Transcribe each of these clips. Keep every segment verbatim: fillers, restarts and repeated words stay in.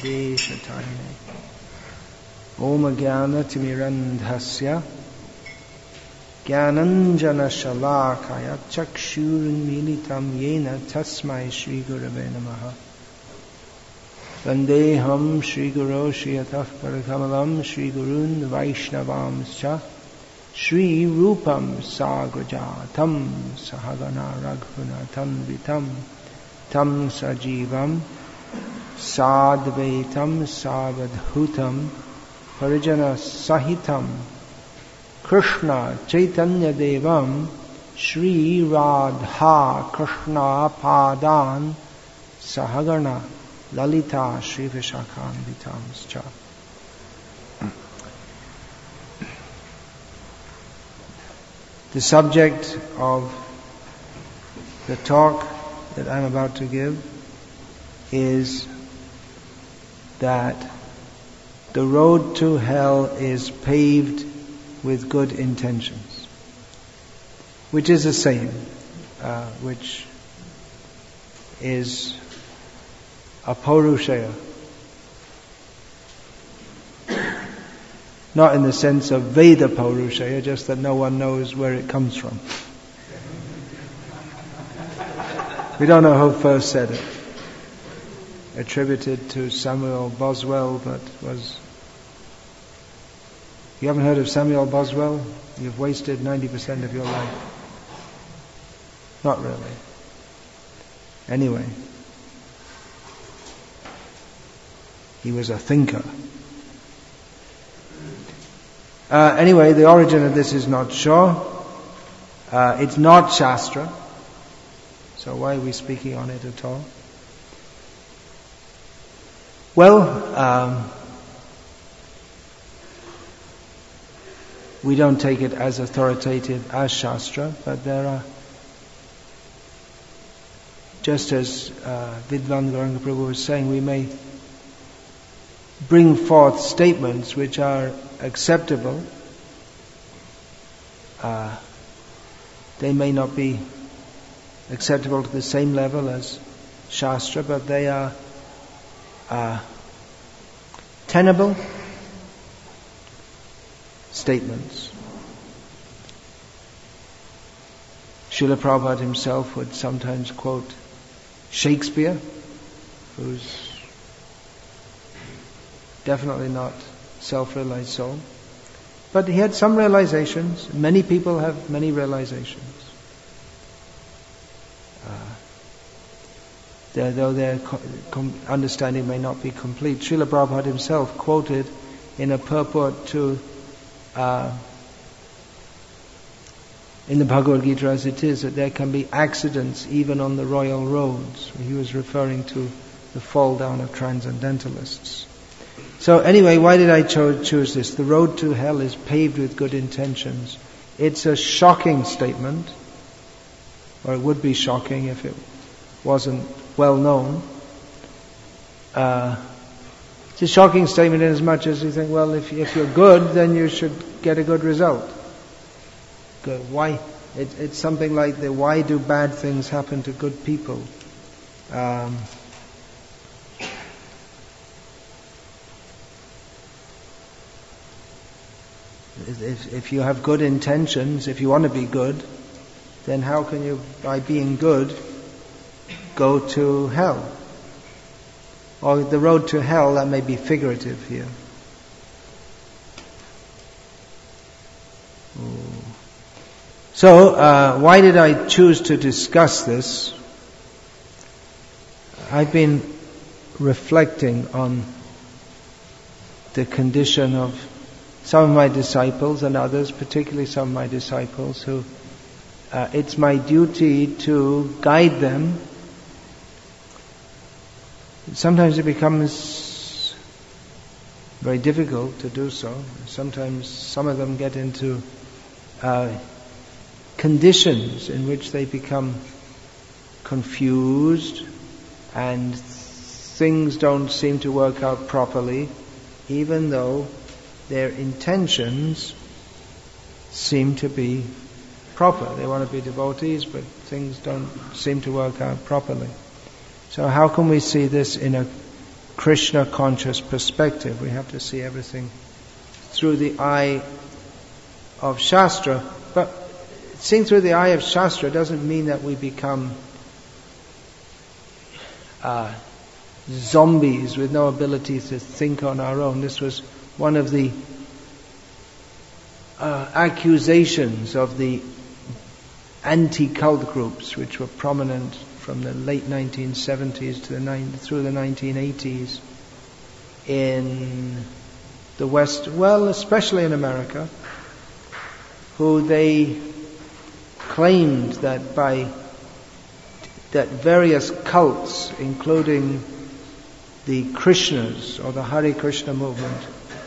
Visheshataine Om Jnana Timirandhasya Jnananjana Shalakaya Chakshurunmilitam Yena Tasmai Shri Gurave Namaha Vandeham Shri Guru Shriyatah Parakamalam Shri Gurun Vaishnavamscha Shri Rupam Sagrajatam Sahagana Raghunatam Vitam Tam Sajivam Sadvaitam Savadhutam Parijana Sahitam Krishna Chaitanya Devam Shri Radha Krishna Padan Sahagana Lalita Shri Vishakhan Vitamscha. The subject of the talk that I'm about to give is that the road to hell is paved with good intentions, which is a saying, uh, which is a Paurushaya. Not in the sense of Veda Paurushaya, just that no one knows where it comes from. We don't know who first said it. Attributed to Samuel Boswell, but was... You haven't heard of Samuel Boswell? You've wasted ninety percent of your life. Not really. Anyway. He was a thinker. Uh, anyway, the origin of this is not sure. Uh, it's not Shastra. So why are we speaking on it at all? Well, um, we don't take it as authoritative as Shastra, but there are, just as uh, Vidwan Gauranga Prabhu was saying, we may bring forth statements which are acceptable. Uh, they may not be acceptable to the same level as Shastra, but they are uh, tenable statements. Srila Prabhupada himself would sometimes quote Shakespeare, who's definitely not self-realized soul. But he had some realizations. Many people have many realizations. Uh, though their com- understanding may not be complete. Srila Prabhupada himself quoted in a purport to, uh, in the Bhagavad Gita as it is, that there can be accidents even on the royal roads. He was referring to the fall down of transcendentalists. So anyway, why did I cho- choose this? The road to hell is paved with good intentions. It's a shocking statement, or it would be shocking if it wasn't well known. Uh, it's a shocking statement in as much as you think, well, if, if you're good, then you should get a good result. Good. Why? It, it's something like the why do bad things happen to good people? Um, If, if you have good intentions, if you want to be good, then how can you, by being good, go to hell? Or the road to hell, that may be figurative here. So, uh, why did I choose to discuss this? I've been reflecting on the condition of some of my disciples and others, particularly some of my disciples, who uh, it's my duty to guide them. Sometimes it becomes very difficult to do so. Sometimes some of them get into uh, conditions in which they become confused and things don't seem to work out properly, even though their intentions seem to be proper. They want to be devotees, but things don't seem to work out properly. So how can we see this in a Krishna conscious perspective. We have to see everything through the eye of Shastra. But seeing through the eye of Shastra doesn't mean that we become uh, zombies with no ability to think on our own. This was one of the uh, accusations of the anti-cult groups which were prominent from the late nineteen seventies to the nine, through the nineteen eighties in the West, well, especially in America, who they claimed that by that various cults, including the Krishnas or the Hare Krishna movement,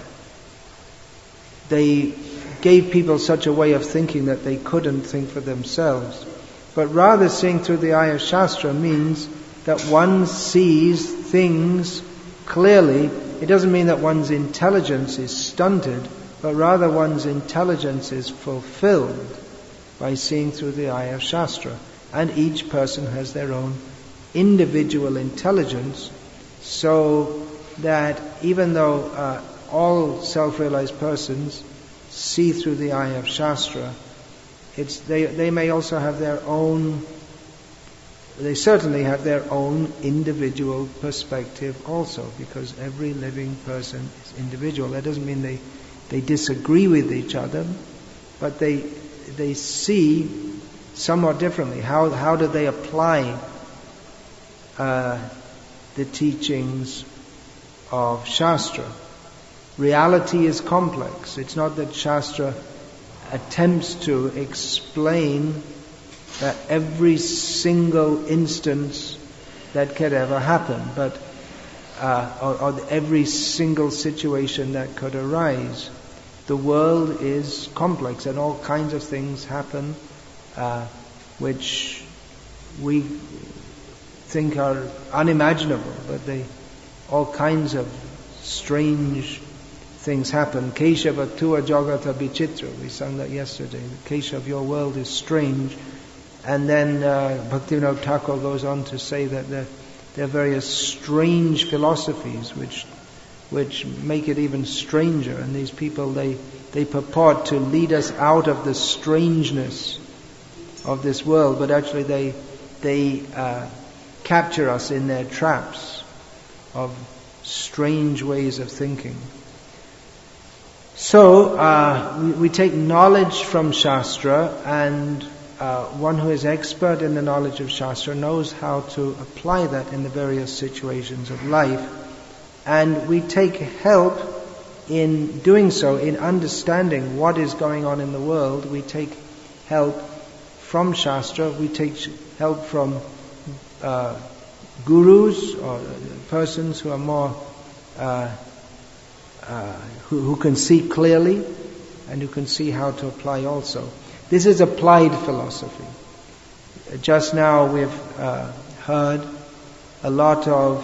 they gave people such a way of thinking that they couldn't think for themselves. But rather, seeing through the eye of Shastra means that one sees things clearly. It doesn't mean that one's intelligence is stunted, but rather one's intelligence is fulfilled by seeing through the eye of Shastra. And each person has their own individual intelligence, so that even though uh, all self-realized persons see through the eye of Shastra, it's, they, they may also have their own, they certainly have their own individual perspective also, because every living person is individual. That doesn't mean they, they disagree with each other, but they, they see somewhat differently. How, how do they apply uh, the teachings of Shastra? Reality is complex. It's not that Shastra attempts to explain that every single instance that could ever happen, but uh, or, or every single situation that could arise. The world is complex, and all kinds of things happen uh, which we think are unimaginable, but they all kinds of strange things happen. Keshava tua jagata vichitra. We sang that yesterday. The Keshav, your world is strange. And then uh, Bhaktivinoda Thakur goes on to say that there, there are various strange philosophies which which make it even stranger. And these people, they, they purport to lead us out of the strangeness of this world, but actually they they uh, capture us in their traps of strange ways of thinking. So uh, we, we take knowledge from Shastra, and uh, one who is expert in the knowledge of Shastra knows how to apply that in the various situations of life, and we take help in doing so, in understanding what is going on in the world. We take help from Shastra, we take help from uh, gurus or persons who are more uh, uh, who, who can see clearly and who can see how to apply also. This is applied philosophy. Just now we've uh, heard a lot of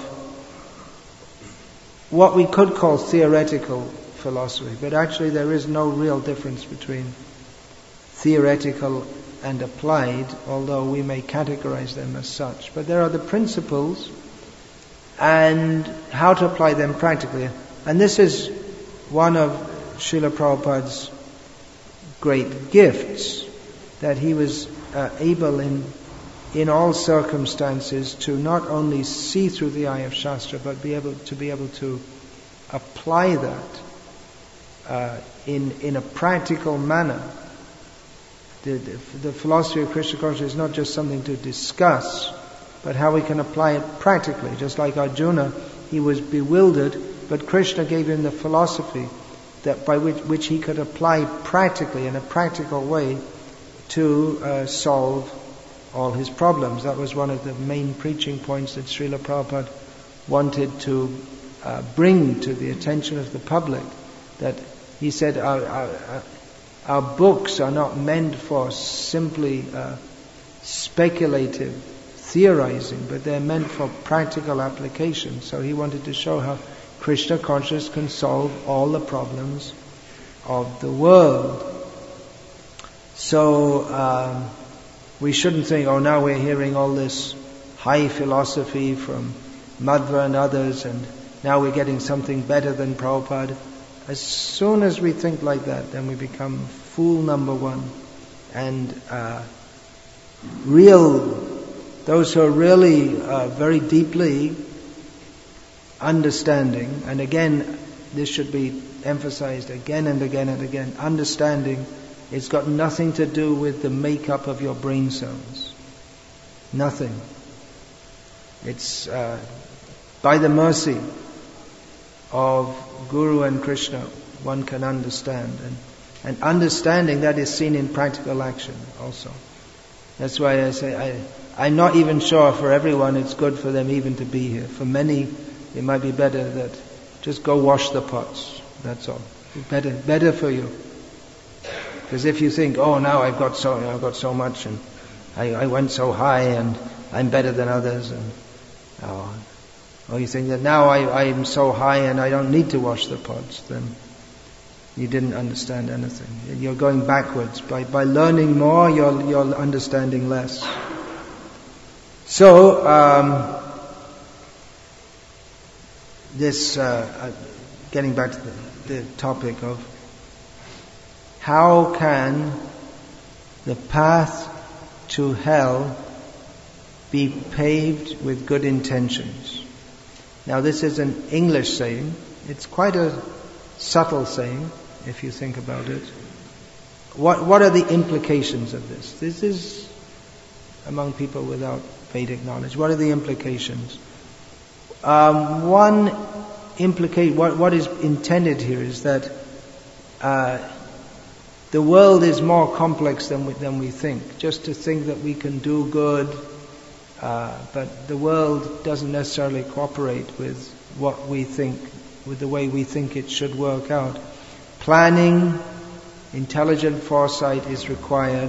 what we could call theoretical philosophy, but actually there is no real difference between theoretical and applied, although we may categorize them as such. But there are the principles and how to apply them practically. And this is one of Srila Prabhupada's great gifts, that he was uh, able in in all circumstances to not only see through the eye of Shastra, but be able to be able to apply that uh, in in a practical manner. The, the, the philosophy of Krishna consciousness is not just something to discuss, but how we can apply it practically. Just like Arjuna, he was bewildered, but Krishna gave him the philosophy that by which, which he could apply practically, in a practical way, to uh, solve all his problems. That was one of the main preaching points that Srila Prabhupada wanted to uh, bring to the attention of the public. That he said, our, our, our books are not meant for simply uh, speculative theorizing, but they're meant for practical application. So he wanted to show how Krishna consciousness can solve all the problems of the world. So um, we shouldn't think, oh, now we're hearing all this high philosophy from Madhva and others, and now we're getting something better than Prabhupada. As soon as we think like that, then we become fool number one. And uh, real, those who are really uh, very deeply understanding, and again, this should be emphasized again and again and again, understanding, it's got nothing to do with the makeup of your brain cells. Nothing. It's uh, by the mercy of Guru and Krishna, one can understand. And, and understanding that is seen in practical action also. That's why I say, I, I'm not even sure for everyone it's good for them even to be here. For many, it might be better that just go wash the pots. That's all. Better, better for you. Because if you think, oh, now I've got so, I've got so much, and I, I went so high, and I'm better than others, and oh, or you think that now I, I'm so high and I don't need to wash the pots, then you didn't understand anything. You're going backwards. By by learning more, you're you're understanding less. So um, this, uh, getting back to the, the topic of how can the path to hell be paved with good intentions. Now this is an English saying. It's quite a subtle saying, if you think about it. What what are the implications of this? This is among people without Vedic knowledge. What are the implications? Um, one implicate what what is intended here is that uh, the world is more complex than we, than we think. Just to think that we can do good. Uh, but the world doesn't necessarily cooperate with what we think, with the way we think it should work out. Planning, intelligent foresight is required.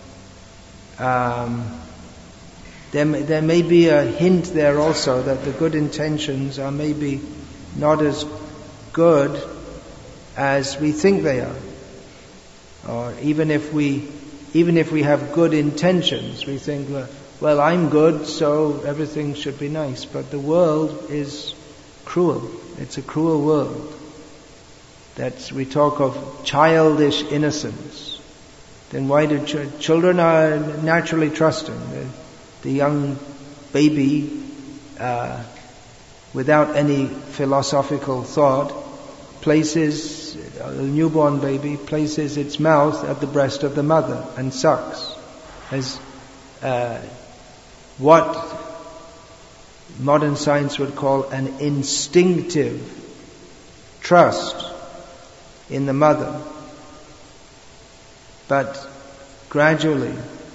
Um, there, there may be a hint there also that the good intentions are maybe not as good as we think they are. Or even if we, even if we have good intentions, we think, well, Well, I'm good, so everything should be nice. But the world is cruel. It's a cruel world. That's, we talk of childish innocence. Then why do ch- children are naturally trusting? The, the young baby, uh, without any philosophical thought, places, a newborn baby places its mouth at the breast of the mother and sucks. As uh, what modern science would call an instinctive trust in the mother. But gradually,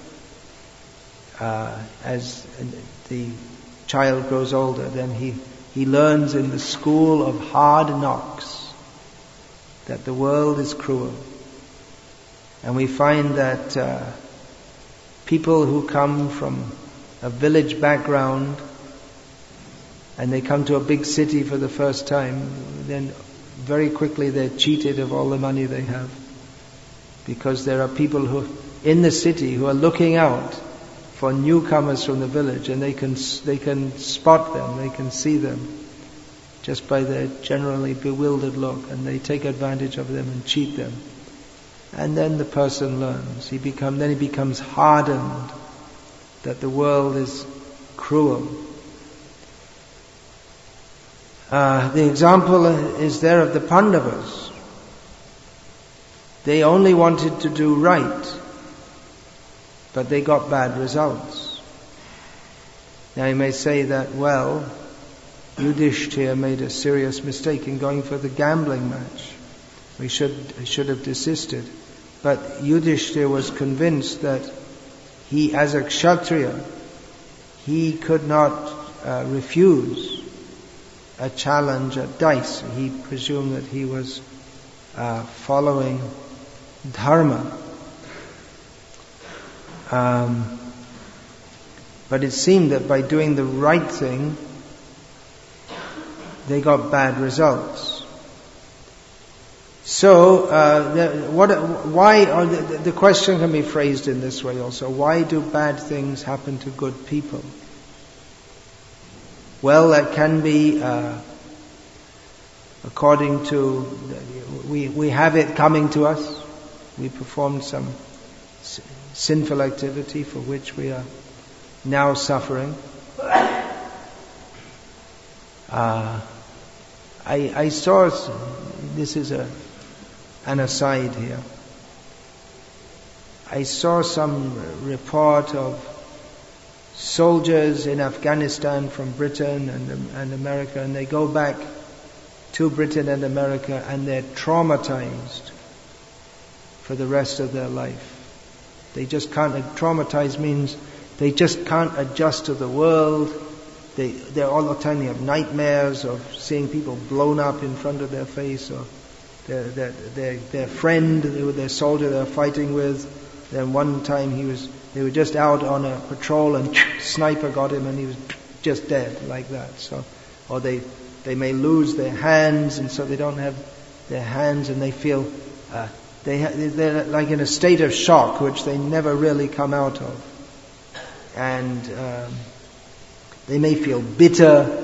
uh, as the child grows older, then he, he learns in the school of hard knocks that the world is cruel. And we find that uh, people who come from a village background and they come to a big city for the first time, then very quickly they're cheated of all the money they have. Because there are people who in the city who are looking out for newcomers from the village, and they can they can spot them, they can see them just by their generally bewildered look, and they take advantage of them and cheat them. And then the person learns. He become then he becomes hardened that the world is cruel. Uh, the example is there of the Pandavas. They only wanted to do right, but they got bad results. Now you may say that, well, Yudhishthira made a serious mistake in going for the gambling match. We should should have desisted. But Yudhishthira was convinced that he, as a Kshatriya, he could not uh, refuse a challenge at dice. He presumed that he was uh, following dharma. Um, but it seemed that by doing the right thing, they got bad results. So, uh, the, what, why? Are the, the question can be phrased in this way also: why do bad things happen to good people? Well, that can be uh, according to, we, we have it coming to us. We performed some sinful activity for which we are now suffering. Uh, I, I saw, this is a, an aside here, I saw some report of soldiers in Afghanistan from Britain and, and America, and they go back to Britain and America and they're traumatized for the rest of their life. They just can't, traumatized means they just can't adjust to the world. They, they're all the time, they have nightmares of seeing people blown up in front of their face, or their, their, their, their friend, their soldier they're fighting with. Then one time he was, they were just out on a patrol and sniper got him and he was just dead like that. So, or they, they may lose their hands and so they don't have their hands and they feel, uh, they ha- they're like in a state of shock which they never really come out of. And um, they may feel bitter.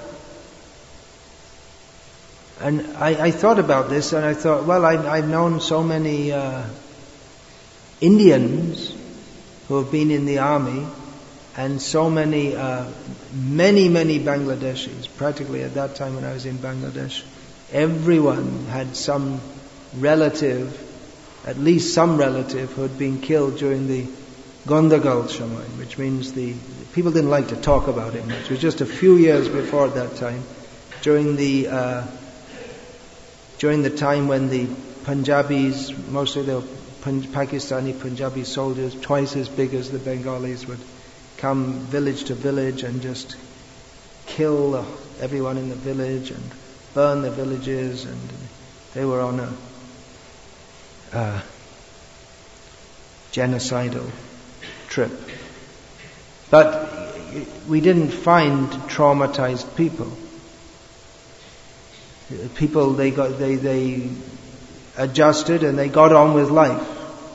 And I, I thought about this and I thought, well, I, I've known so many uh, Indians who have been in the army, and so many, uh, many, many Bangladeshis. Practically at that time when I was in Bangladesh, everyone had some relative, at least some relative, who had been killed during the Gondagal Shamay, which means the people didn't like to talk about it much. It was just a few years before that time, during the uh, during the time when the Punjabis, mostly the Pakistani Punjabi soldiers, twice as big as the Bengalis, would come village to village and just kill everyone in the village and burn the villages, and they were on a uh, genocidal trip. But we didn't find traumatized people. People, they got, they, they adjusted and they got on with life.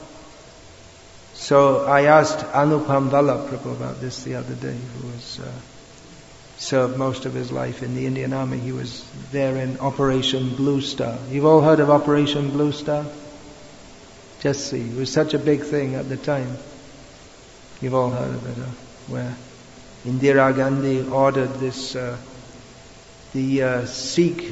So I asked Anupam Valla Prabhu about this the other day, who was uh, served most of his life in the Indian Army. He was there in Operation Blue Star. You've all heard of Operation Blue Star? Just see, it was such a big thing at the time. You've all heard of it, uh, where Indira Gandhi ordered this, uh, the uh, Sikh,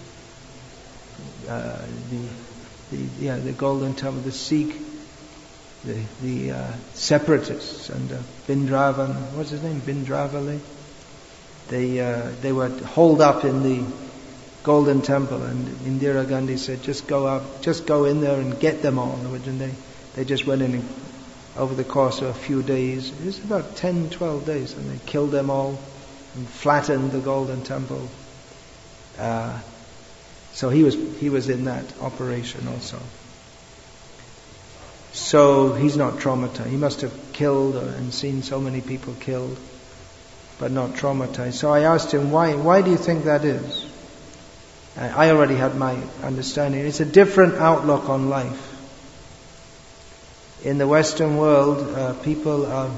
uh, the, the, yeah, the Golden Temple, the Sikh, the, the uh, separatists, and uh, Bindravan, what's his name, Bindravali? They, uh, they were holed up in the Golden Temple, and Indira Gandhi said, just go up, just go in there and get them all. And they, they just went in and, over the course of a few days, it was about ten, twelve days, and they killed them all and flattened the Golden Temple. Uh, so he was he was in that operation also. So he's not traumatized. He must have killed and seen so many people killed, but not traumatized. So I asked him, why why do you think that is? I already had my understanding. It's a different outlook on life. In the Western world, uh, people are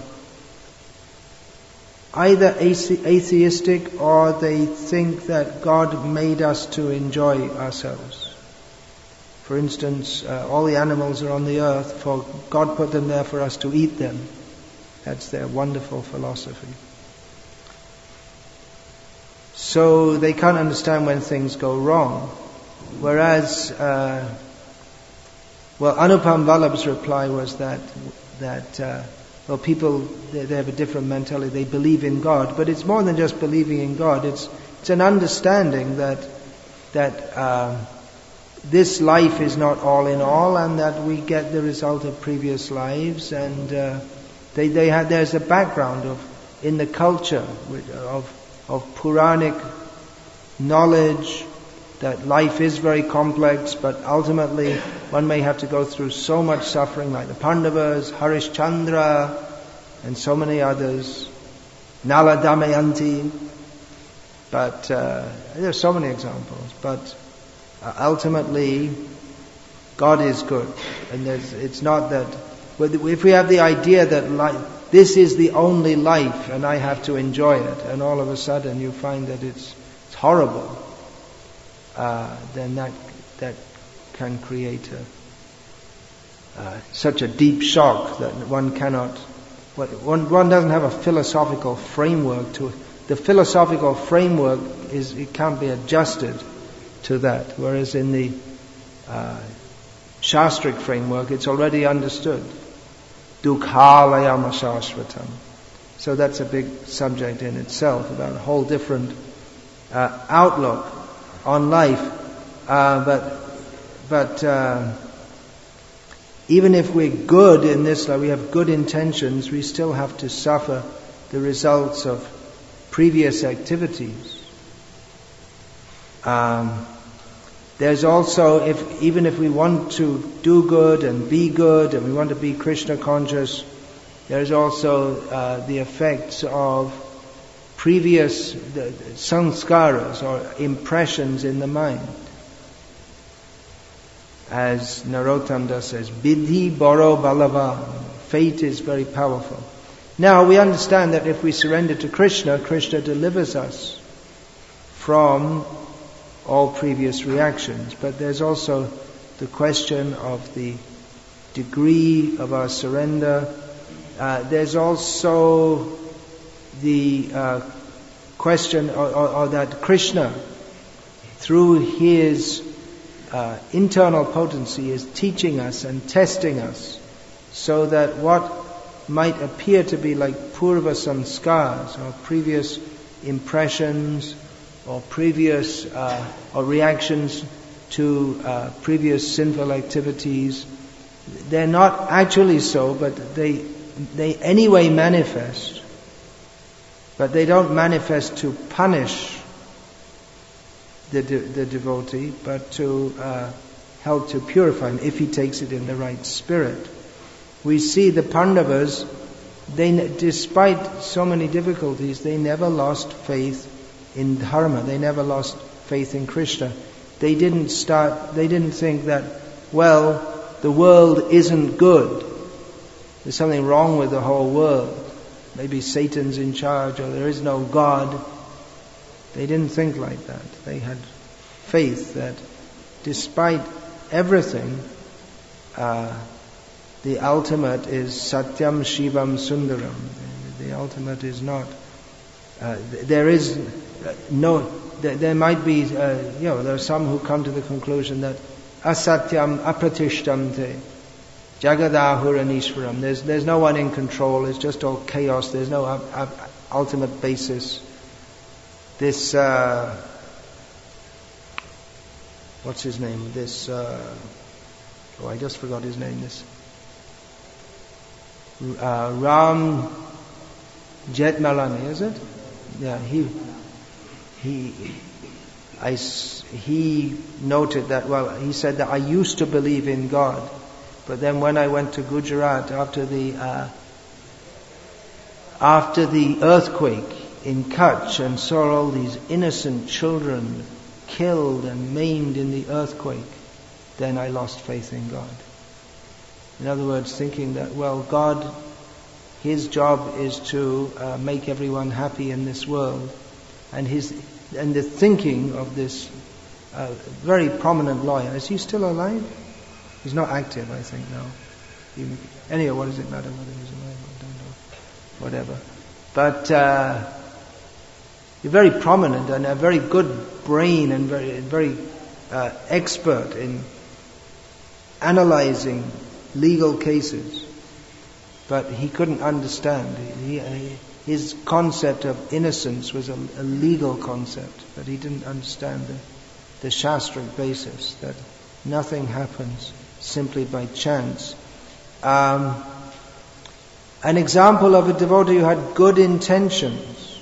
either atheistic or they think that God made us to enjoy ourselves. For instance, uh, all the animals are on the earth, for God put them there for us to eat them. That's their wonderful philosophy. So they can't understand when things go wrong. Whereas, uh, well, Anupam Vallabh's reply was that, that uh, well, people, they, they have a different mentality. They believe in God, but it's more than just believing in God. It's it's an understanding that that um, this life is not all in all, and that we get the result of previous lives. And uh, they they have there's a background of in the culture of of Puranic knowledge that life is very complex, but ultimately one may have to go through so much suffering, like the Pandavas, Harishchandra, and so many others, Nala Damayanti. But uh, there are so many examples. But uh, ultimately, God is good, and there's, it's not that. If we have the idea that life, this is the only life, and I have to enjoy it, and all of a sudden you find that it's, it's horrible. uh, then that that can create a, uh, such a deep shock that one cannot, one, one doesn't have a philosophical framework to, the philosophical framework is, it can't be adjusted to that, whereas in the uh, Shastric framework it's already understood. Dukhalayam ashashvatam. So that's a big subject in itself, about a whole different uh, outlook on life. Uh, but but uh, even if we're good in this life, we have good intentions, we still have to suffer the results of previous activities. Um, there's also, if even if we want to do good and be good and we want to be Krishna conscious, there's also uh, the effects of previous the, sanskaras or impressions in the mind. As Narottam Das says, Bidhi Boro Balavan, fate is very powerful. Now we understand that if we surrender to Krishna, Krishna delivers us from all previous reactions. But there's also the question of the degree of our surrender. Uh, there's also the uh, question, or, or, or that Krishna, through his uh, internal potency, is teaching us and testing us, so that what might appear to be like purva samskars, or previous impressions, or previous uh, or reactions to uh, previous sinful activities, they're not actually so, but they they anyway manifest. But they don't manifest to punish the de- the devotee, but to uh, help to purify him if he takes it in the right spirit. We see the Pandavas, they, despite so many difficulties, they never lost faith in dharma. They never lost faith in Krishna. They didn't start, they didn't think that, well, the world isn't good. There's something wrong with the whole world. Maybe Satan's in charge, or there is no God. They didn't think like that. They had faith that despite everything, uh, the ultimate is Satyam Shivam Sundaram. The ultimate is not. Uh, there is no. There, there might be. Uh, you know, there are some who come to the conclusion that Asatyam Apratishtamte Jagadahuranishwaram. There's there's no one in control. It's just all chaos. There's no uh, uh, ultimate basis. This. Uh, what's his name? This. Uh, oh, I just forgot his name. This. Uh, Ram Jetmalani, is it? Yeah, he he I he noted that. Well, he said that I used to believe in God, but then when I went to Gujarat after the uh, after the earthquake in Kutch and saw all these innocent children killed and maimed in the earthquake, then I lost faith in God. In other words, thinking that, well, God, His job is to uh, make everyone happy in this world, and his and the thinking of this uh, very prominent lawyer. Is he still alive? He's not active, I think, now. He, anyway, what does it matter whether he's alive? I don't know. Whatever. But uh, he's very prominent and a very good brain and very very uh, expert in analyzing legal cases, but he couldn't understand. He, he, his concept of innocence was a, a legal concept, but he didn't understand the, the Shastric basis, that nothing happens simply by chance. Um, an example of a devotee who had good intentions,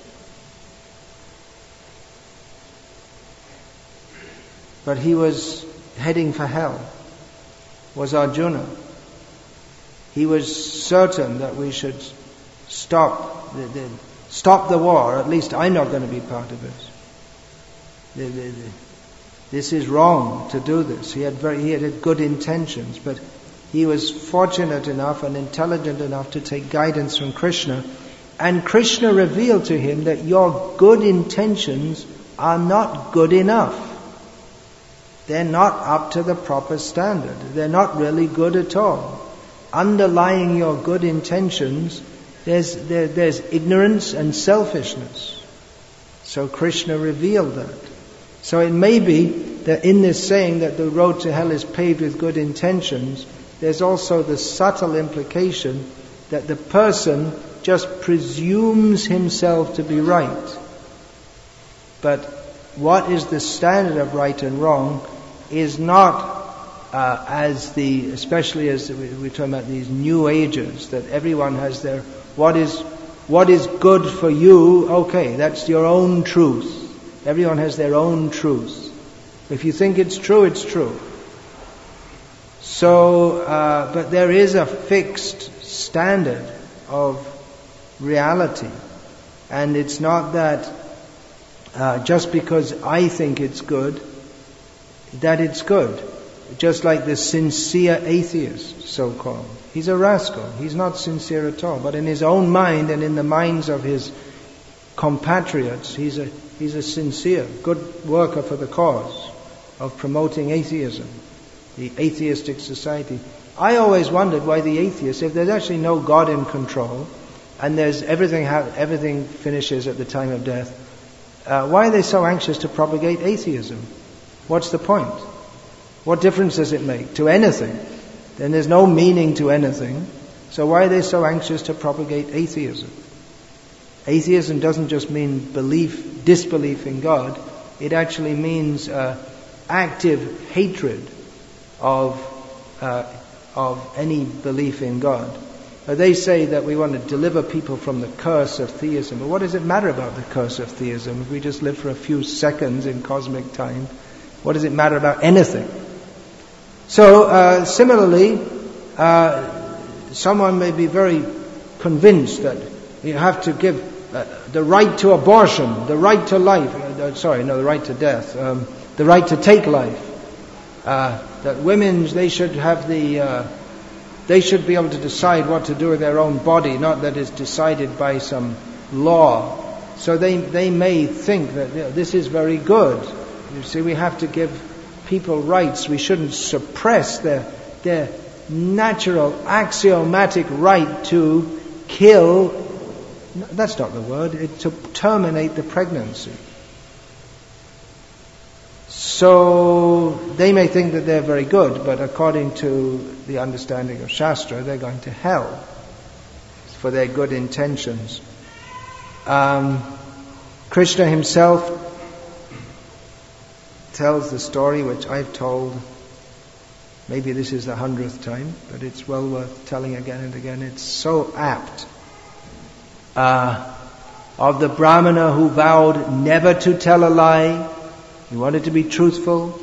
but he was heading for hell, was Arjuna. He was certain that we should stop the, the, stop the war. At least I'm not going to be part of it. The, the, the, this is wrong to do this. He had very he had good intentions, but he was fortunate enough and intelligent enough to take guidance from Krishna. And Krishna revealed to him that your good intentions are not good enough. they're not up to the proper standard. They're not really good at all. Underlying your good intentions, there's, there, there's ignorance and selfishness. So Krishna revealed that. So it may be that in this saying that the road to hell is paved with good intentions, there's also the subtle implication that the person just presumes himself to be right. But what is the standard of right and wrong is not uh, as the, especially as we're talking about these new ages, that everyone has their, what is, what is good for you, okay, that's your own truth. Everyone has their own truth. If you think it's true, it's true. So, uh, but there is a fixed standard of reality. And it's not that uh, just because I think it's good, that it's good. Just like the sincere atheist, so-called. He's a rascal. He's not sincere at all. But in his own mind and in the minds of his compatriots, he's a, he's a sincere, good worker for the cause of promoting atheism, the atheistic society. I always wondered why the atheists, if there's actually no God in control, and there's everything everything finishes at the time of death, uh, why are they so anxious to propagate atheism? What's the point? What difference does it make to anything? Then there's no meaning to anything. So why are they so anxious to propagate atheism? Atheism doesn't just mean belief, disbelief in God. It actually means uh, active hatred of uh, of any belief in God. Uh, they say that we want to deliver people from the curse of theism. But what does it matter about the curse of theism? If we just live for a few seconds in cosmic time, what does it matter about anything? So, uh, similarly, uh, someone may be very convinced that you have to give uh, the right to abortion, the right to life, uh, sorry, no, the right to death, um, the right to take life, uh, that women, they should have the, uh, they should be able to decide what to do with their own body, not that it's decided by some law. So they, they may think that, you know, this is very good. You see, we have to give people rights. We shouldn't suppress their their natural axiomatic right to kill. No, that's not the word. It, to terminate the pregnancy. So they may think that they're very good, but according to the understanding of Shastra, they're going to hell for their good intentions. Um, Krishna himself tells the story which I've told, maybe this is the hundredth time, but it's well worth telling again and again. It's so apt. Uh, of the Brahmana who vowed never to tell a lie. He wanted to be truthful.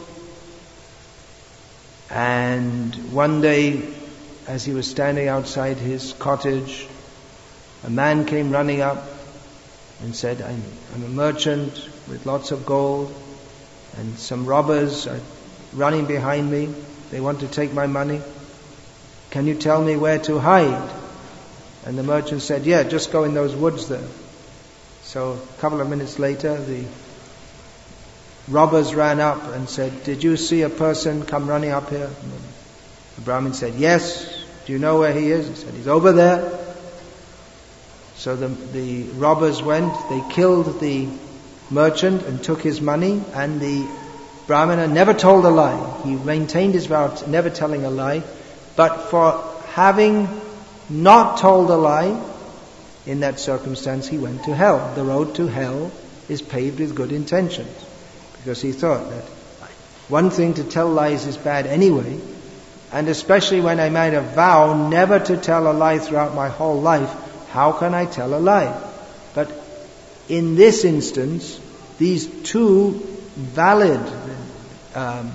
And one day, as he was standing outside his cottage, a man came running up and said, I'm, I'm a merchant with lots of gold, and some robbers are running behind me. They want to take my money. Can you tell me where to hide? And the merchant said, yeah, just go in those woods there. So a couple of minutes later, the robbers ran up and said, did you see a person come running up here? And the Brahmin said, yes. Do you know where he is? He said, he's over there. So the, the robbers went, they killed the merchant and took his money, and the Brahmana never told a lie. He maintained his vow of never telling a lie, but for having not told a lie, in that circumstance he went to hell. The road to hell is paved with good intentions, because he thought that one thing to tell lies is bad anyway, and especially when I made a vow never to tell a lie throughout my whole life, how can I tell a lie? But in this instance, these two valid, um,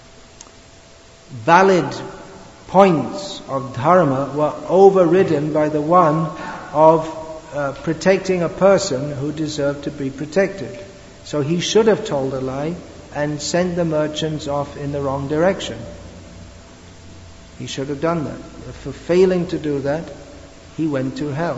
valid points of dharma were overridden by the one of uh, protecting a person who deserved to be protected. So he should have told a lie and sent the merchants off in the wrong direction. He should have done that. For failing to do that, he went to hell.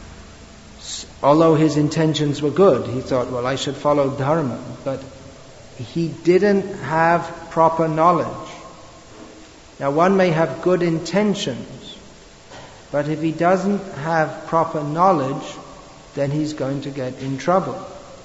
Although his intentions were good, he thought, well, I should follow dharma. But he didn't have proper knowledge. Now one may have good intentions, but if he doesn't have proper knowledge, then he's going to get in trouble.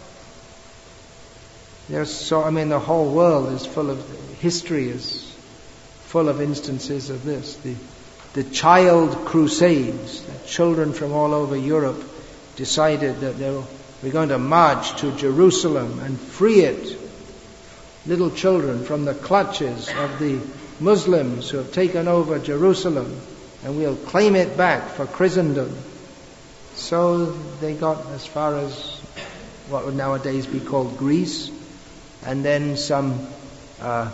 There's so, I mean, the whole world is full of, history is full of instances of this. The, the child crusades, the children from all over Europe decided that they were, we're going to march to Jerusalem and free it. Little children from the clutches of the Muslims who have taken over Jerusalem, and we'll claim it back for Christendom. So they got as far as what would nowadays be called Greece, and then some uh,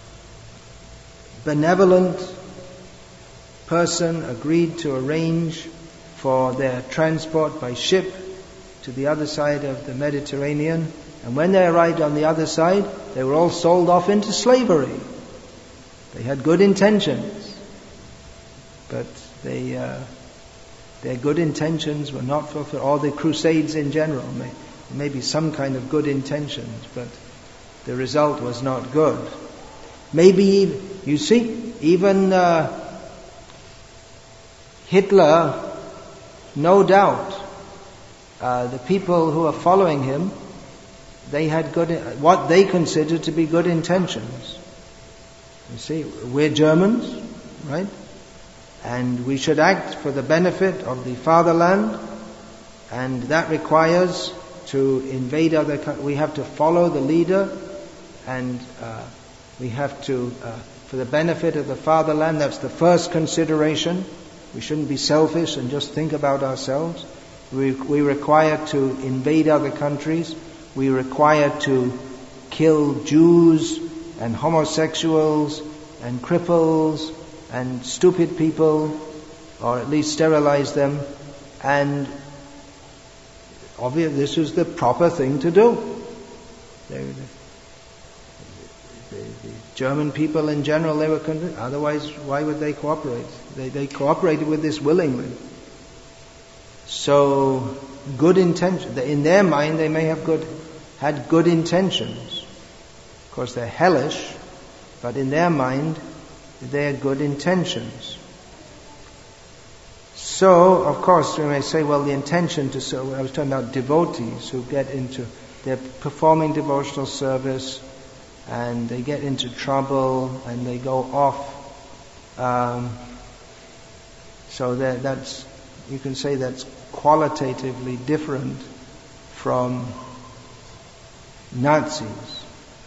benevolent person agreed to arrange for their transport by ship to the other side of the Mediterranean. And when they arrived on the other side, they were all sold off into slavery. They had good intentions, but they, uh, their good intentions were not fulfilled. All the crusades in general, may, maybe some kind of good intentions, but the result was not good. Maybe, you see, even uh, Hitler, no doubt, uh, the people who are following him, they had good, what they considered to be good intentions. You see, we're Germans, right? And we should act for the benefit of the fatherland, and that requires to invade other countries. We have to follow the leader, and uh, we have to, uh, for the benefit of the fatherland, that's the first consideration. We shouldn't be selfish and just think about ourselves. We, we require to invade other countries. We require to kill Jews and homosexuals and cripples and stupid people, or at least sterilize them. And obviously this is the proper thing to do. They, the, the, the German people in general, they were convinced. Otherwise, why would they cooperate? They, they cooperated with this willingly. So, good intention. In their mind, they may have good, had good intentions. Of course, they're hellish, but in their mind, they're good intentions. So, of course, we may say, well, the intention to, so I was talking about devotees who get into, they're performing devotional service, and they get into trouble, and they go off. Um, so that, that's, you can say that's qualitatively different from Nazis.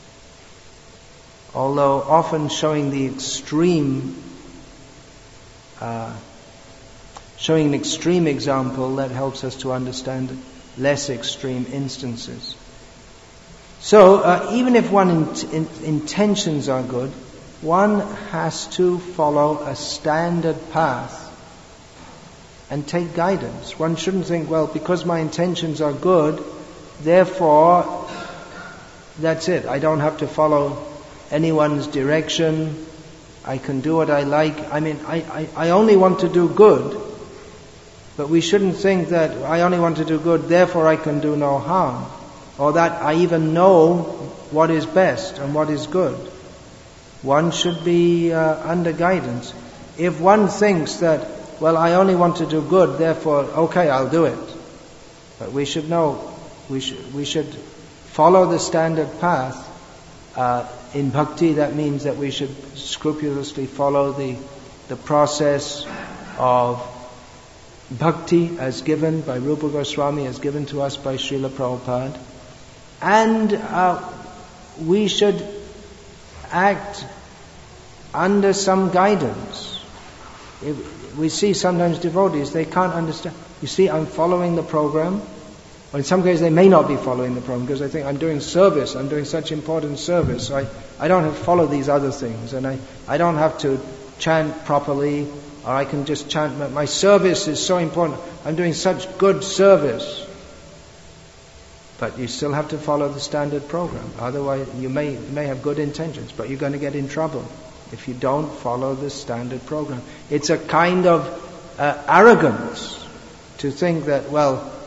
Although often showing the extreme, uh, showing an extreme example, that helps us to understand less extreme instances. So, uh, even if one's in, in, intentions are good, one has to follow a standard path and take guidance. One shouldn't think, well, because my intentions are good, therefore, that's it. I don't have to follow anyone's direction. I can do what I like. I mean, I, I, I only want to do good. But we shouldn't think that I only want to do good, therefore I can do no harm. Or that I even know what is best and what is good. One should be uh, under guidance. If one thinks that, well, I only want to do good, therefore, okay, I'll do it. But we should know, we should, we should follow the standard path. Uh, in bhakti, that means that we should scrupulously follow the, the process of bhakti as given by Rupa Goswami, as given to us by Srila Prabhupada. And uh, we should act under some guidance. If we see sometimes devotees, they can't understand. You see, I'm following the program. Or in some cases they may not be following the program because they think, I'm doing service, I'm doing such important service, so I, I don't have to follow these other things, and I, I don't have to chant properly, or I can just chant, my, my service is so important, I'm doing such good service. But you still have to follow the standard program. Otherwise, you may, you may have good intentions, but you're going to get in trouble if you don't follow the standard program. It's a kind of uh, arrogance to think that, well,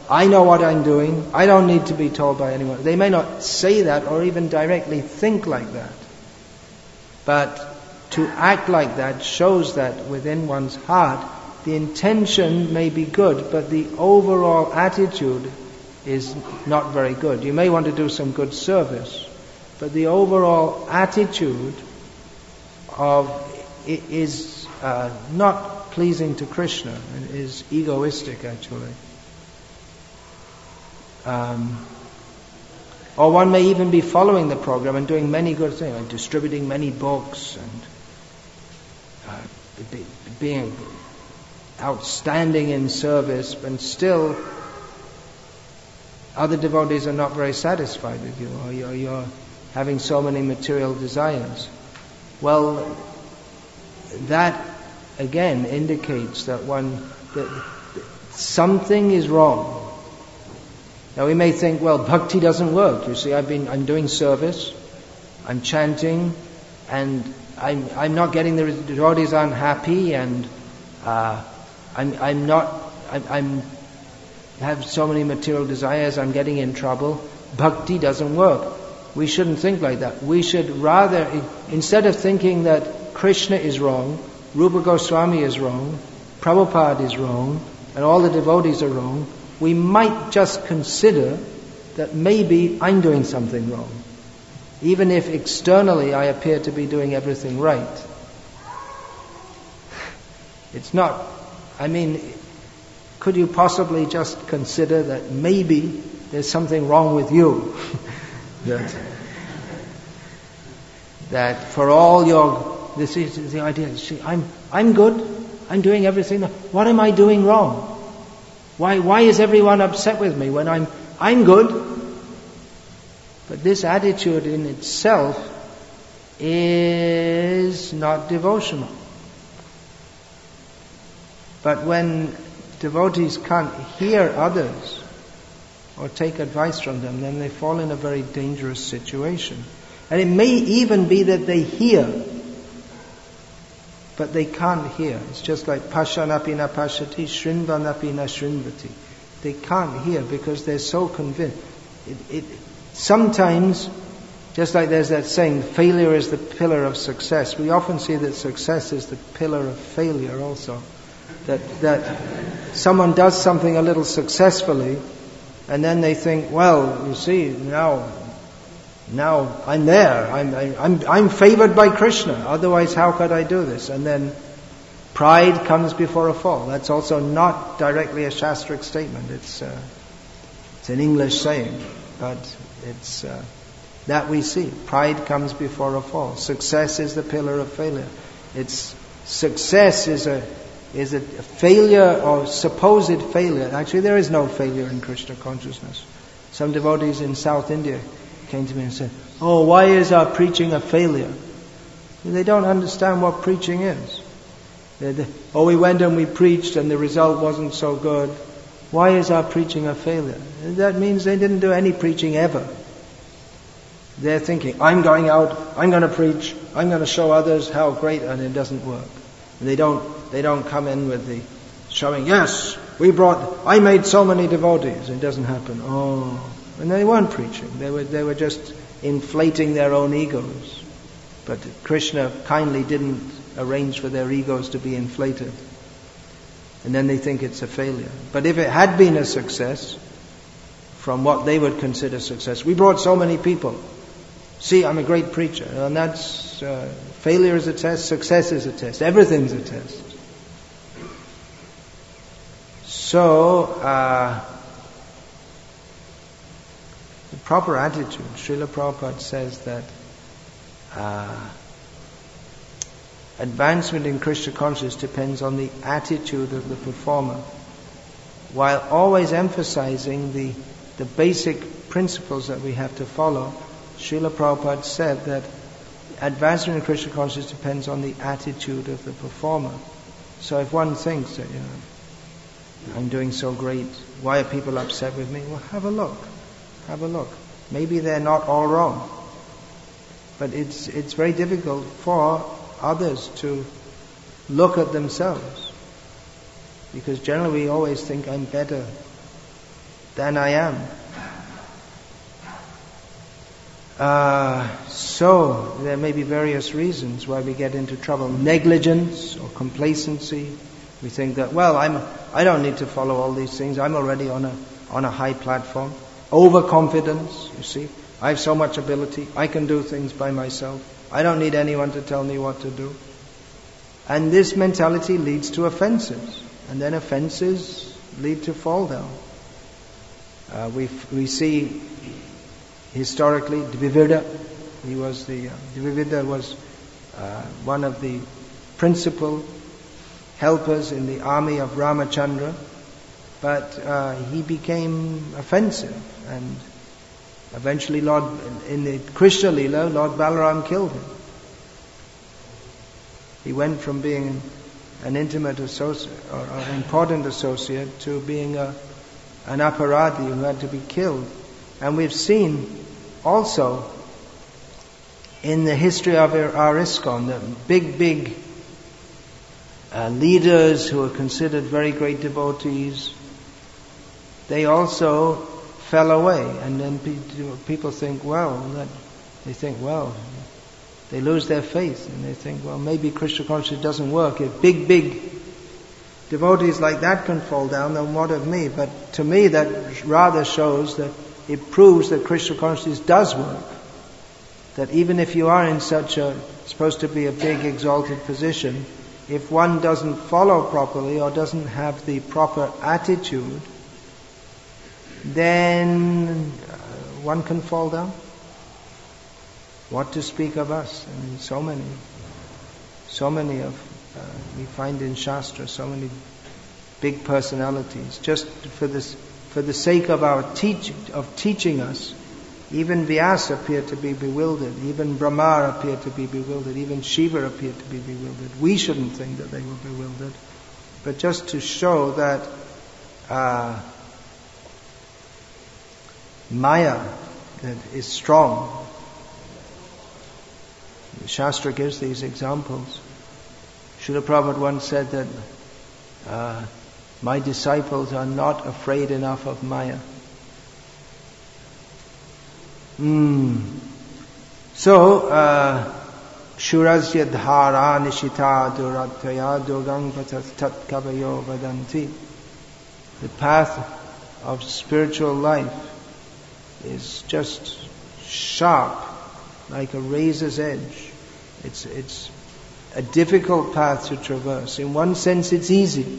I know what I'm doing, I don't need to be told by anyone. They may not say that or even directly think like that. But to act like that shows that within one's heart, the intention may be good, but the overall attitude is not very good. You may want to do some good service, but the overall attitude of it is uh, not pleasing to Krishna. It is egoistic, actually. Um, or one may even be following the program and doing many good things, like distributing many books and uh, be, being outstanding in service, but still other devotees are not very satisfied with you, or you're, you're having so many material desires. Well, that again indicates that one that something is wrong. Now we may think, well, bhakti doesn't work. You see, I've been, I'm doing service, I'm chanting, and I'm, I'm not getting the devotees aren't happy, and uh, I'm, I'm not, I'm, I'm have so many material desires, I'm getting in trouble. Bhakti doesn't work. We shouldn't think like that. We should rather, instead of thinking that Krishna is wrong, Rupa Goswami is wrong, Prabhupada is wrong, and all the devotees are wrong, we might just consider that maybe I'm doing something wrong, even if externally I appear to be doing everything right. It's not, I mean, could you possibly just consider that maybe there's something wrong with you? that, that for all your, this is the idea, see, I'm, I'm good, I'm doing everything, what am I doing wrong? Why, why is everyone upset with me when I'm, I'm good? But this attitude in itself is not devotional. But when devotees can't hear others or take advice from them, then they fall in a very dangerous situation. And it may even be that they hear, but they can't hear. It's just like Pashanapi na pashati, Shrinvanapi na shrinvati. They can't hear because they're so convinced. It, it, sometimes, just like there's that saying, failure is the pillar of success. We often see that success is the pillar of failure also. That that someone does something a little successfully, and then they think, well, you see, now, now I'm there. I'm I'm I'm favored by Krishna. Otherwise, how could I do this? And then pride comes before a fall. That's also not directly a Shastric statement. It's uh, it's an English saying, but it's uh, that we see. Pride comes before a fall. Success is the pillar of failure. It's success is a is a failure or supposed failure. Actually, there is no failure in Krishna consciousness. Some devotees in South India came to me and said, oh, why is our preaching a failure? They don't understand what preaching is. They, they, oh, we went and we preached and the result wasn't so good. Why is our preaching a failure? That means they didn't do any preaching ever. They're thinking, I'm going out, I'm going to preach, I'm going to show others how great, and it doesn't work. They don't They don't come in with the showing, yes, we brought, I made so many devotees. It doesn't happen. Oh, and they weren't preaching. They were they were just inflating their own egos. But Krishna kindly didn't arrange for their egos to be inflated. And then they think it's a failure. But if it had been a success, from what they would consider success, we brought so many people. See, I'm a great preacher. And that's, uh, failure is a test, success is a test. Everything's a test. So, uh, the proper attitude, Srila Prabhupada says that uh, advancement in Krishna consciousness depends on the attitude of the performer, while always emphasizing the, the basic principles that we have to follow. Srila Prabhupada said that advancement in Krishna consciousness depends on the attitude of the performer. So if one thinks that, you know, I'm doing so great, why are people upset with me? Well, have a look. Have a look. Maybe they're not all wrong. But it's it's very difficult for others to look at themselves. Because generally we always think I'm better. than I am. Uh, so, there may be various reasons why we get into trouble. Negligence or complacency. We think that, well, I'm, I don't need to follow all these things. I'm already on a, on a high platform. Overconfidence, you see. I have so much ability. I can do things by myself. I don't need anyone to tell me what to do. And this mentality leads to offenses. And then offenses lead to fall down. Uh, we we see historically Dvivida. He was the uh, Dvivida was uh, one of the principal helpers in the army of Ramachandra, but uh, he became offensive, and eventually, Lord in the Krishna Lila, Lord Balaram killed him. He went from being an intimate associate or an important associate to being a, an aparadhi who had to be killed. And we've seen also in the history of our ISKCON that big, big uh, leaders who are considered very great devotees, they also fell away. And then people think, well, that, they think, well, they lose their faith, and they think, well, maybe Krishna consciousness doesn't work. If big, big devotees like that can fall down, then what of me? But to me, that rather shows that it proves that Krishna consciousness does work. That even if you are in such a, supposed to be a big exalted position, if one doesn't follow properly or doesn't have the proper attitude, then uh, one can fall down. What to speak of us? I mean, so many, so many of, uh, we find in Shastra, so many big personalities. Just for this, for the sake of our teach, of teaching us, even Vyasa appeared to be bewildered, even Brahma appeared to be bewildered, even Shiva appeared to be bewildered. We shouldn't think that they were bewildered, but just to show that uh, Maya that is strong. The Shastra gives these examples. Srila Prabhupada once said that uh, my disciples are not afraid enough of Maya. Mm. So, Shurasya dhara nishita durataya durgang patat kavayo vadanti. The path of spiritual life is just sharp, like a razor's edge. It's it's a difficult path to traverse. In one sense, it's easy.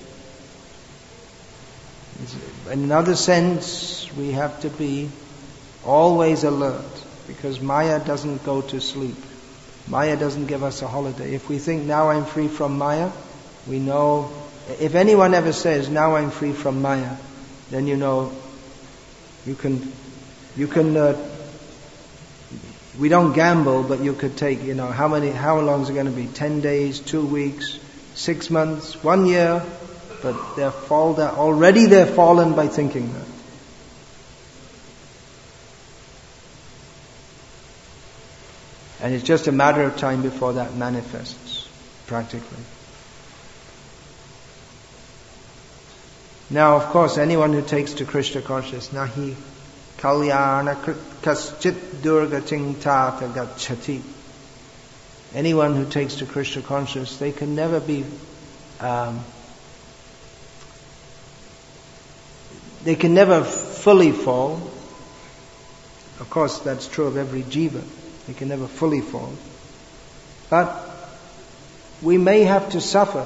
In another sense, we have to be always alert, because Maya doesn't go to sleep. Maya doesn't give us a holiday. If we think, now I'm free from Maya, we know, if anyone ever says, now I'm free from Maya, then you know, you can, you can, uh, we don't gamble, but you could take, you know, how many, how long is it going to be? Ten days, two weeks, six months, one year, but they're fall down, already they're fallen by thinking that. And it's just a matter of time before that manifests, practically. Now, of course, anyone who takes to Krishna consciousness, nahi kalyana kaschit durgating tata gacchati. Anyone who takes to Krishna consciousness, they can never be, um, they can never fully fall. Of course, that's true of every jiva. They can never fully fall. But we may have to suffer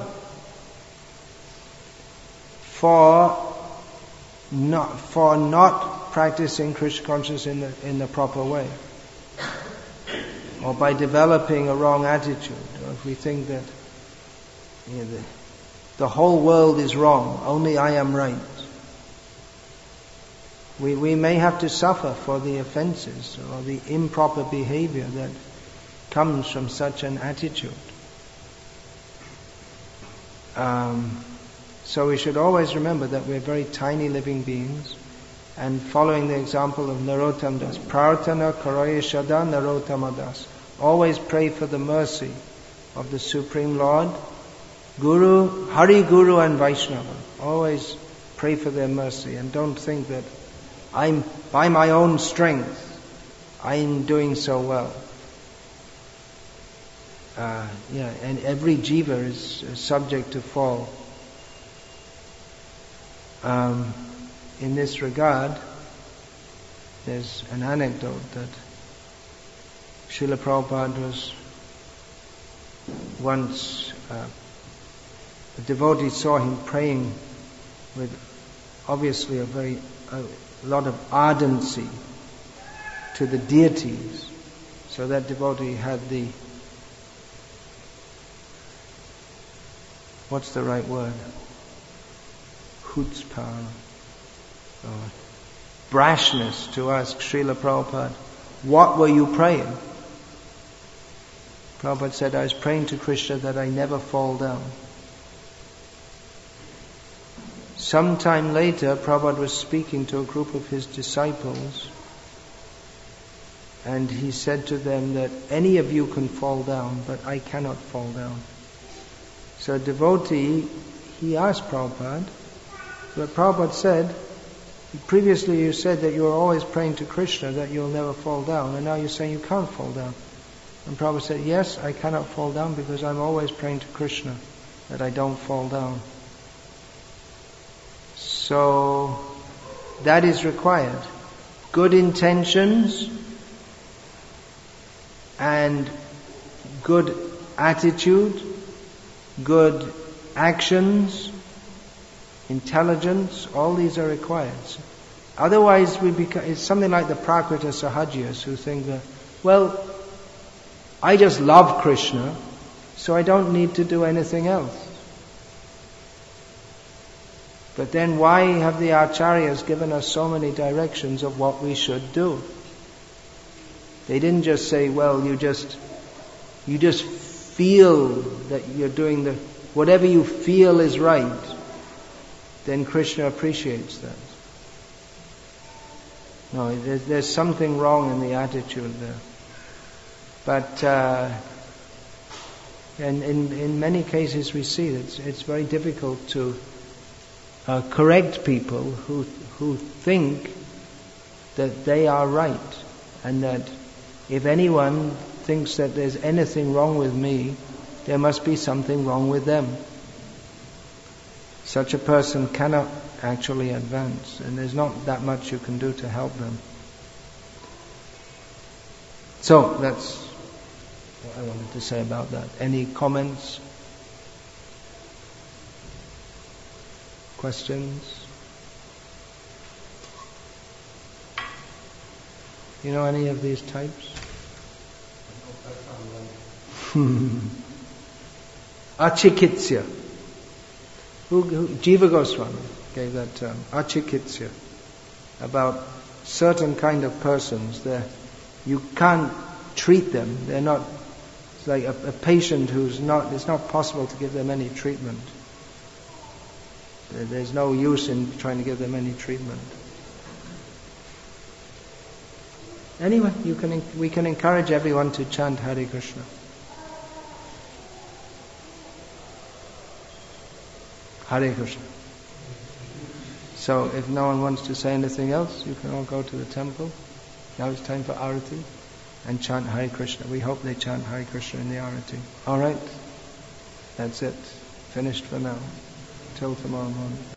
for not, for not practicing Krishna consciousness in the, in the proper way. Or by developing a wrong attitude. Or if we think that, you know, the, the whole world is wrong, only I am right. We, we may have to suffer for the offenses or the improper behavior that comes from such an attitude. Um, so we should always remember that we're very tiny living beings, and following the example of Narottam Das, Prarthana Karaya Shada Narottama Das. Always pray for the mercy of the Supreme Lord, Guru, Hari Guru and Vaishnava. Always pray for their mercy, and don't think that I'm, by my own strength, I'm doing so well. Uh, yeah, and every jiva is, is subject to fall. Um, in this regard, there's an anecdote that Srila Prabhupada was once, uh, a devotee saw him praying with obviously a very a lot of ardency to the deities. So that devotee had the, what's the right word? Chutzpah, or brashness to ask Srila Prabhupada, what were you praying? Prabhupada said, I was praying to Krishna that I never fall down. Sometime later, Prabhupada was speaking to a group of his disciples, and he said to them that any of you can fall down, but I cannot fall down. So a devotee, he asked Prabhupada, but Prabhupada said, previously you said that you were always praying to Krishna that you'll never fall down, and now you're saying you can't fall down. And Prabhupada said, yes, I cannot fall down because I'm always praying to Krishna that I don't fall down. So that is required. Good intentions and good attitude, good actions, intelligence, all these are required. Otherwise we become, it's something like the Prakrita Sahajias who think that, well, I just love Krishna, so I don't need to do anything else. But then why have the Acharyas given us so many directions of what we should do? They didn't just say, well, you just, you just feel that you're doing the, whatever you feel is right, then Krishna appreciates that. No, there's, there's something wrong in the attitude there. But uh, and in in many cases we see it's it's very difficult to uh, correct people who who think that they are right, and that if anyone thinks that there's anything wrong with me, there must be something wrong with them. Such a person cannot actually advance, and there's not that much you can do to help them. So that's what I wanted to say about that. Any comments? Questions? You know any of these types? Achikitsya. Who, who, Jiva Goswami gave that term, achikitsya, about certain kind of persons. They're, you can't treat them. They're not, it's like a, a patient who's not, it's not possible to give them any treatment. There's no use in trying to give them any treatment. Anyway, you can, we can encourage everyone to chant Hare Krishna. Hare Krishna. So if no one wants to say anything else, you can all go to the temple. Now it's time for Arati and chant Hare Krishna. We hope they chant Hare Krishna in the Arati. Alright? That's it. Finished for now. Till tomorrow morning.